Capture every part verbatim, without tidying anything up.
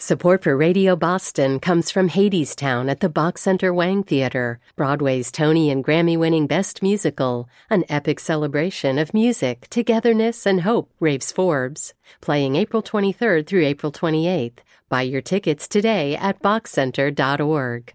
Support for Radio Boston comes from Hadestown at the Bach Center Wang Theater, Broadway's Tony and Grammy-winning Best Musical, an epic celebration of music, togetherness, and hope, raves Forbes. Playing April twenty-third through April twenty-eighth. Buy your tickets today at bach center dot org.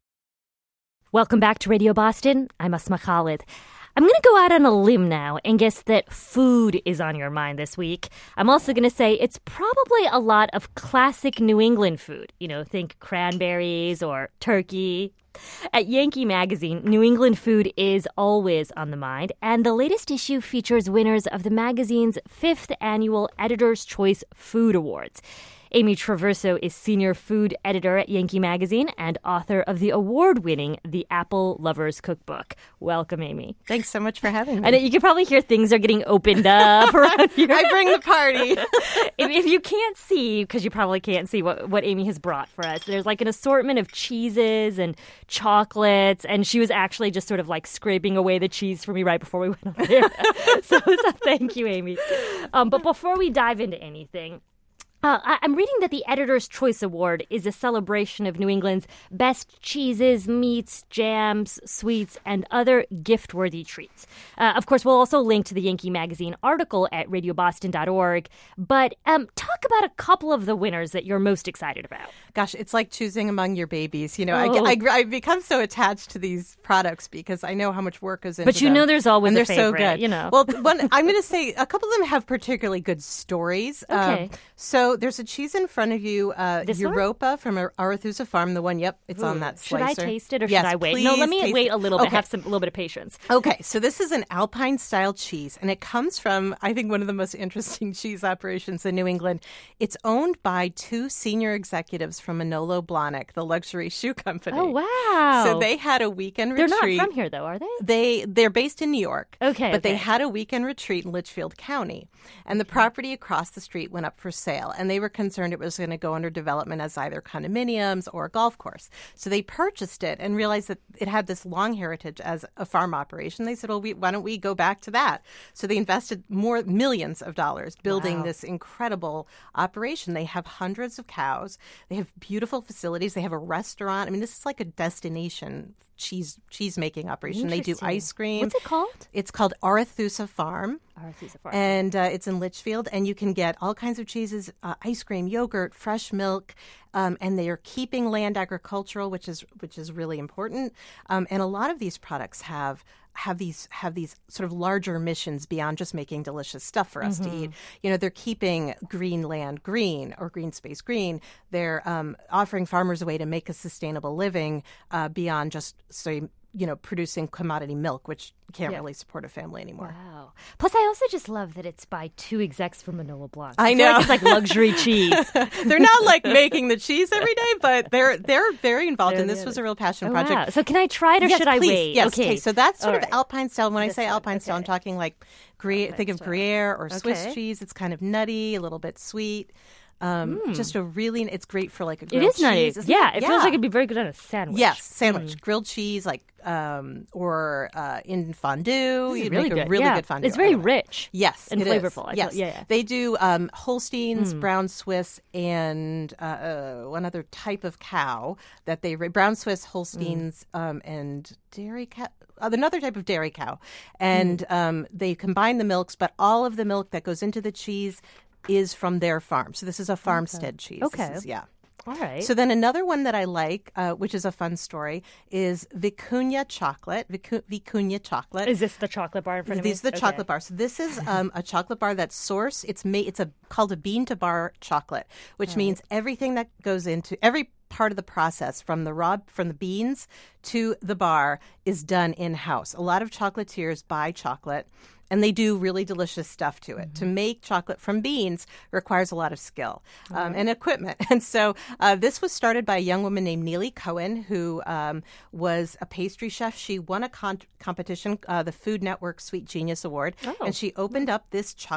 Welcome back to Radio Boston. I'm Asma Khalid. I'm going to go out on a limb now and guess that food is on your mind this week. I'm also going to say it's probably a lot of classic New England food. You know, think cranberries or turkey. At Yankee Magazine, New England food is always on the mind, and the latest issue features winners of the magazine's fifth annual Editor's Choice Food Awards. Amy Traverso is senior food editor at Yankee Magazine and author of the award-winning The Apple Lover's Cookbook. Welcome, Amy. Thanks so much for having me. I know you can probably hear things are getting opened up around here. I bring the party. if, if you can't see, because you probably can't see what, what Amy has brought for us, there's like an assortment of cheeses and chocolates, and she was actually just sort of like scraping away the cheese for me right before we went on there. so, so thank you, Amy. Um, but before we dive into anything, Uh, I- I'm reading that the Editor's Choice Award is a celebration of New England's best cheeses, meats, jams, sweets, and other gift-worthy treats. Uh, of course, we'll also link to the Yankee Magazine article at radio boston dot org. But um, talk about a couple of the winners that you're most excited about. Gosh, it's like choosing among your babies. You know, Oh. I, I, I become so attached to these products because I know how much work goes into them. But you know there's always and a they're favorite, so good. you know. Well, one, I'm going to say a couple of them have particularly good stories. Okay. Um, so there's a cheese in front of you, uh, This one? Europa from Ar- Arethusa Farm. The one, yep, it's on that Should slicer. I taste it or Yes, should I wait? please No, let me taste wait it. a little bit. Okay. Have some, a little bit of patience. Okay, so this is an Alpine-style cheese, and it comes from, I think, one of the most interesting cheese operations in New England. It's owned by two senior executives from Manolo Blahnik, the luxury shoe company. Oh, wow. So they had a weekend They're retreat. not from here, though, are they? They, they're based in New York. Okay, But they okay. had a weekend retreat in Litchfield County, and the property across the street went up for sale, and they were concerned it was going to go under development as either condominiums or a golf course. So they purchased it and realized that it had this long heritage as a farm operation. They said, well, we, why don't we go back to that? So they invested more millions of dollars building Wow. this incredible operation. They have hundreds of cows. They have beautiful facilities. They have a restaurant. I mean, this is like a destination cheese cheese making operation. They do Interesting. ice cream. What's it called? It's called Arethusa Farm. Arethusa Farm. And uh, it's in Litchfield, and you can get all kinds of cheeses, uh, ice cream, yogurt, fresh milk, um, and they are keeping land agricultural, which is which is really important. Um, and a lot of these products have have these have these sort of larger missions beyond just making delicious stuff for us Mm-hmm. to eat. You know, they're keeping green land green or green space green. They're um, offering farmers a way to make a sustainable living uh, beyond just say you know producing commodity milk, which can't Yeah. really support a family anymore. Wow. Plus, I also just love that it's by two execs from Manolo Blahnik. I feel know. like it's like luxury cheese. They're not like making the cheese every day, but they're they're very involved, They're and the this was others. a real passion Oh, project. wow. So can I try it or yes, should I please. wait? Yes. Okay. So that's sort All of right. Alpine style. When This I say one, Alpine style, I'm okay. talking like Gruyere, Alpine think of style. Gruyere or Swiss Okay. cheese. It's kind of nutty, a little bit sweet. Um, Just a really, it's great for like a It grilled is nutty. cheese. isn't Yeah, it? it feels like it'd be very good on a sandwich. Yes, sandwich, grilled cheese, like um, or uh, in fondue. This is You'd really make a good. really yeah. good fondue. It's very Anyway. rich. Yes, and it is. flavorful. I Yes, feel- yeah, yeah. they do um, Holsteins, Brown Swiss, and uh, uh, one other type of cow that they ra- Brown Swiss, Holsteins, um, and dairy cow. Uh, another type of dairy cow, and um, they combine the milks, but all of the milk that goes into the cheese is from their farm. So this is a farmstead cheese. This Okay. is- yeah. All right. So then another one that I like, uh, which is a fun story, is Vicuña chocolate. Vicu- Vicuña chocolate. Is this the chocolate bar in front of me? These are the Okay. chocolate bars. So this is um, a chocolate bar that's sourced. It's made. It's a called a bean to bar chocolate, which means everything that goes into every part of the process from the raw from the beans to the bar is done in house. A lot of chocolatiers buy chocolate. And they do really delicious stuff to it. To make chocolate from beans requires a lot of skill um, and equipment. And so uh, this was started by a young woman named Neely Cohen, who um, was a pastry chef. She won a con- competition, uh, the Food Network Sweet Genius Award, Oh. and she opened up this chocolate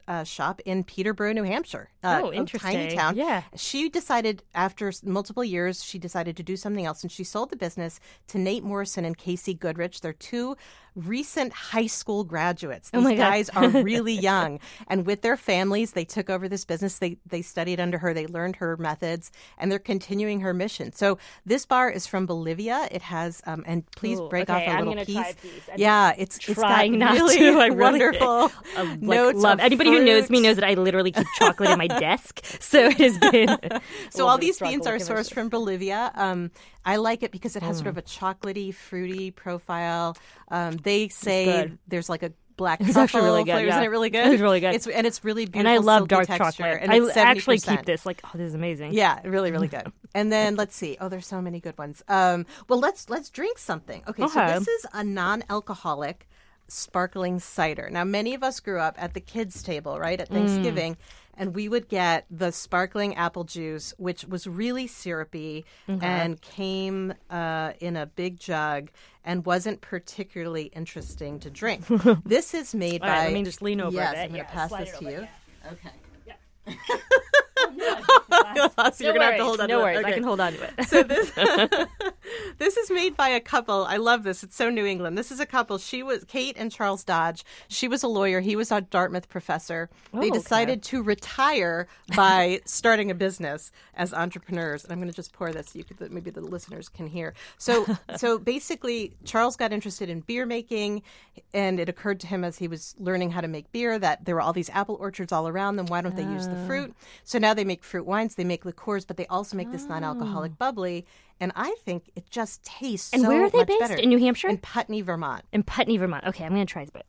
uh, shop in Peterborough, New Hampshire. Uh, Oh, a interesting. tiny town. Yeah. She decided after s- multiple years, she decided to do something else, and she sold the business to Nate Morrison and Casey Goodrich. They're two recent high school graduates. These Oh my God. guys are really young, and with their families, they took over this business. They they studied under her. They learned her methods, and they're continuing her mission. So this bar is from Bolivia. It has, um, and please Ooh, break okay, off a I'm little gonna piece. try a piece. I'm yeah, it's it's got trying not really to. I really wonderful uh, like, notes love. of Anybody who knows me fruit. knows that I literally keep chocolate in my desk. So it has been. a So little all bit of these struggle beans are with sourced chemistry. from Bolivia. Um, I like it because it has Mm. sort of a chocolatey, fruity profile. Um, they say good. there's like a black It's truffle actually really good, flavor. yeah. Isn't it really good? It's really good. It's, and it's really beautiful. And I love silky dark texture, chocolate. And I it's actually seventy percent. keep this. Like, oh, this is amazing. Yeah, really, really good. And then let's see. Oh, there's so many good ones. Um, well, let's let's drink something. Okay, so Okay. this is a non-alcoholic sparkling cider. Now, many of us grew up at the kids' table, right, at Thanksgiving, and we would get the sparkling apple juice, which was really syrupy and came uh, in a big jug and wasn't particularly interesting to drink. This is made All by. right, let me just lean over yes, a bit. I'm going to Yeah, pass slide this it to over, you. yeah. Okay. So You're gonna have to hold on no to it. worries. I Okay. can hold on to it. So this this is made by a couple. I love this. It's so New England. This is a couple. She was Kate and Charles Dodge. She was a lawyer. He was a Dartmouth professor. Oh, They okay. decided to retire by starting a business as entrepreneurs. And I'm going to just pour this so you could maybe the listeners can hear. So so basically, Charles got interested in beer making, and it occurred to him as he was learning how to make beer that there were all these apple orchards all around them. Why don't they use the fruit? So now they make fruit wines, they make liqueurs, but they also make this non-alcoholic bubbly. And I think it just tastes And so where are they much based? better. In New Hampshire? In Putney, Vermont. In Putney, Vermont. Okay, I'm going to try this bit.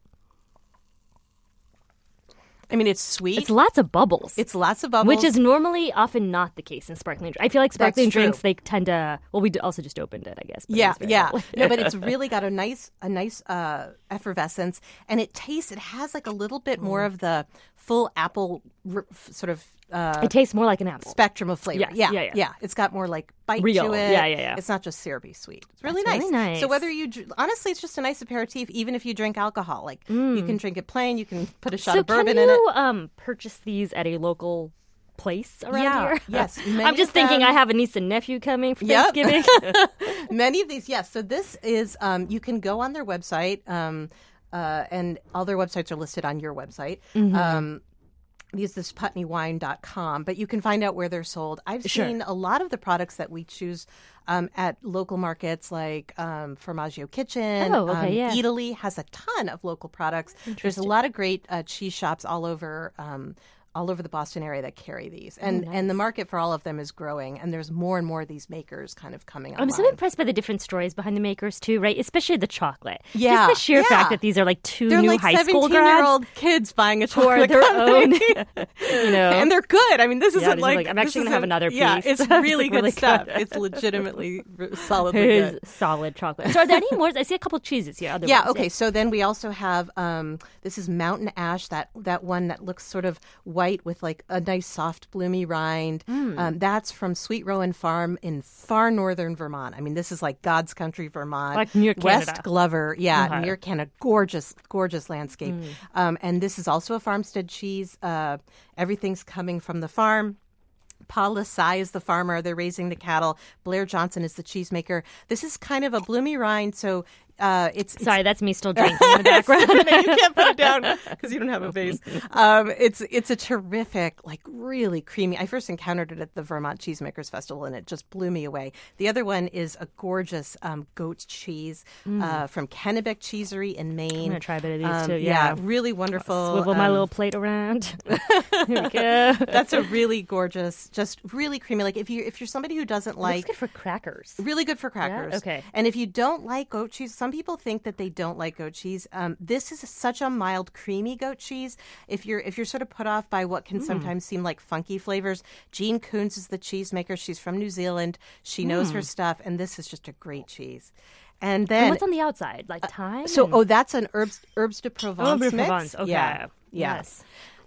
I mean, it's sweet. It's lots of bubbles. It's lots of bubbles. Which is normally often not the case in sparkling drinks. I feel like sparkling true. drinks, they tend to. Well, we d- also just opened it, I guess. but it yeah, was very yeah. bubbly. No, but it's really got a nice, a nice uh, effervescence, and it tastes. It has like a little bit more of the full apple r- f- sort of uh, It tastes more like an apple. spectrum of flavor. Yes, yeah, yeah, yeah. It's got more like bite Real. to it. Yeah, yeah, yeah. It's not just syrupy sweet. It's really That's nice. really nice. So whether you dr- honestly, it's just a nice aperitif. Even if you drink alcohol, like you can drink it plain. You can put a shot so of bourbon can in it. you um, purchase these at a local place around Yeah, here? yes, many I'm just of thinking them- I have a niece and nephew coming for Yep. Thanksgiving. Many of these, yes. So this is, um, you can go on their website, um, uh, and all their websites are listed on your website. Mm-hmm. Um, use this putney wine dot com, but you can find out where they're sold. I've Sure. seen a lot of the products that we choose um, at local markets like um, Formaggio Kitchen. Oh, okay, um, yeah. Italy has a ton of local products. There's a lot of great uh, cheese shops all over um, all over the Boston area that carry these. And and the market for all of them is growing, and there's more and more of these makers kind of coming I'm online. so impressed by the different stories behind the makers too, right? Especially the chocolate. Yeah, Just the sheer yeah. fact that these are like 2 They're new like high school seventeen-year-old grads kids buying a who are chocolate their company. own, you know. And they're good. I mean, this Yeah, isn't this is like, like, I'm this actually gonna have isn't- another Yeah, piece. it's It's really like good really stuff. good. It's legitimately r- solidly It is good. solid chocolate. So are there any more? I see a couple cheeses here. Other Yeah. ones, Okay. So then we also have um, this is Mountain Ash, that that one that looks sort of white with like a nice soft bloomy rind. Mm. Um, that's from Sweet Rowan Farm in far northern Vermont. I mean, this is like God's country, Vermont, Like near West Canada. Glover. Yeah, Okay. near Canada. Gorgeous, gorgeous landscape. Mm. Um, and this is also a farmstead cheese. Uh, everything's coming from the farm. Paul Lasai is the farmer. They're raising the cattle. Blair Johnson is the cheesemaker. This is kind of a bloomy rind, so uh, it's, it's Sorry, that's me still drinking in the background. you can't put it down because you don't have a base. Um, it's it's a terrific, like really creamy. I first encountered it at the Vermont Cheesemakers Festival, and it just blew me away. The other one is a gorgeous um, goat cheese uh, from Kennebec Cheesery in Maine. I'm gonna try a bit of these Um, too. Yeah, really wonderful. Swivel my um, little plate around. Here we go. That's a really gorgeous, just really creamy. Like if you if you're somebody who doesn't Looks like good for crackers. Really good for crackers. okay. And if you don't like goat cheese, some people think that they don't like goat cheese. Um, this is such a mild, creamy goat cheese. If you're if you're sort of put off by what Mm. can sometimes seem like funky flavors, Jean Coons is the cheesemaker. She's from New Zealand. She knows her stuff, and this is just a great cheese. And then And what's on the outside? Like thyme? so and- oh, that's an herbs herbs de Provence Herbes de mix. Provence. Okay. Yeah. Yeah. Yes.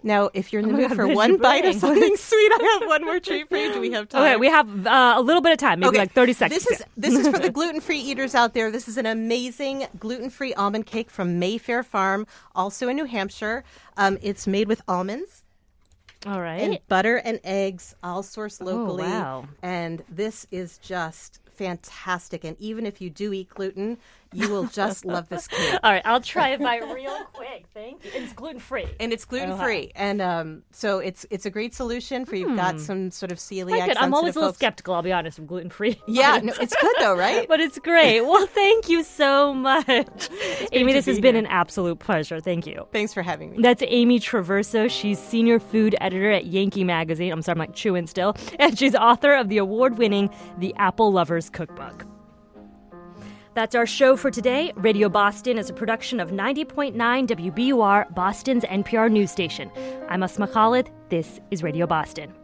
Now, if you're in the Oh my mood God, for what did one you bite of bring? something sweet, I have one more treat for you. Do we have time? Okay, we have uh, a little bit of time, maybe Okay, like thirty seconds. This is this is for the gluten-free eaters out there. This is an amazing gluten-free almond cake from Mayfair Farm, also in New Hampshire. Um, it's made with almonds. All right. And butter and eggs, all sourced locally. Oh, wow. And this is just fantastic. And even if you do eat gluten, you will just love this cake. All right, I'll try it by real quick. Thank you. It's gluten free. And it's gluten free, and um, so it's it's a great solution for you've got some sort of celiac. Good. I'm always a little folks. skeptical. I'll be honest, of gluten free. Yeah, no, it's good though, right? But it's great. Well, thank you so much, Amy. to This be has been here. an absolute pleasure. Thank you. Thanks for having me. That's Amy Traverso. She's senior food editor at Yankee Magazine. I'm sorry, I'm like chewing still. And she's author of the award-winning The Apple Lover's Cookbook. That's our show for today. Radio Boston is a production of ninety point nine W B U R, Boston's N P R news station. I'm Asma Khalid. This is Radio Boston.